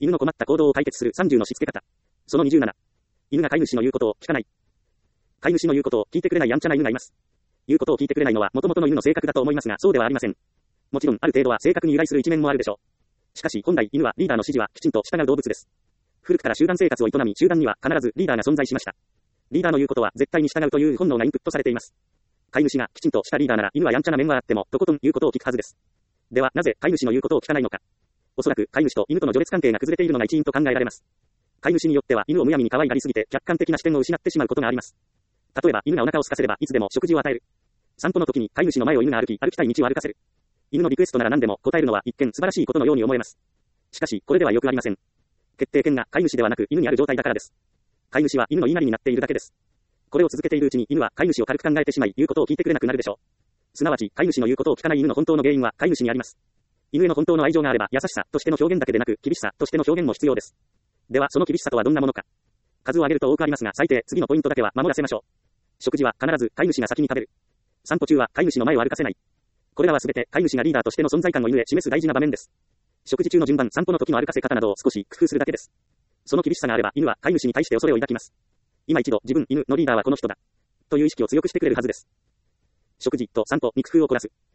犬の困った行動を解決する30のしつけ方。その27。犬が飼い主の言うことを聞かない。飼い主の言うことを聞いてくれないやんちゃな犬がいます。言うことを聞いてくれないのは元々の犬の性格だと思いますが、そうではありません。もちろん、ある程度は性格に由来する一面もあるでしょう。しかし、本来、犬はリーダーの指示はきちんと従う動物です。古くから集団生活を営み、集団には必ずリーダーが存在しました。リーダーの言うことは絶対に従うという本能がインプットされています。飼い主がきちんとしたリーダーなら、犬はやんちゃな面はあっても、とことん言うことを聞くはずです。では、なぜ飼い主の言うことを聞かないのか。おそらく、飼い主と犬との序列関係が崩れているのが一因と考えられます。飼い主によっては、犬をむやみに可愛がりすぎて、客観的な視点を失ってしまうことがあります。例えば、犬がお腹を空かせれば、いつでも食事を与える。散歩の時に飼い主の前を犬が歩きたい道を歩かせる。犬のリクエストなら何でも答えるのは一見素晴らしいことのように思えます。しかし、これではよくありません。決定権が飼い主ではなく犬にある状態だからです。飼い主は犬の言いなりになっているだけです。これを続けているうちに犬は飼い主を軽く考えてしまい、言うことを聞いてくれなくなるでしょう。すなわち、飼い主の言うことを聞かない犬の本当の原因は飼い主にあります。犬への本当の愛情があれば、優しさとしての表現だけでなく、厳しさとしての表現も必要です。では、その厳しさとはどんなものか。数を挙げると多くありますが、最低、次のポイントだけは守らせましょう。食事は必ず飼い主が先に食べる。散歩中は飼い主の前を歩かせない。これらはすべて飼い主がリーダーとしての存在感を犬へ示す大事な場面です。食事中の順番、散歩の時の歩かせ方などを少し工夫するだけです。その厳しさがあれば、犬は飼い主に対して恐れを抱きます。今一度、自分、犬のリーダーはこの人だ。という意識を強くしてくれるはずです。食事と散歩に工夫を凝らす。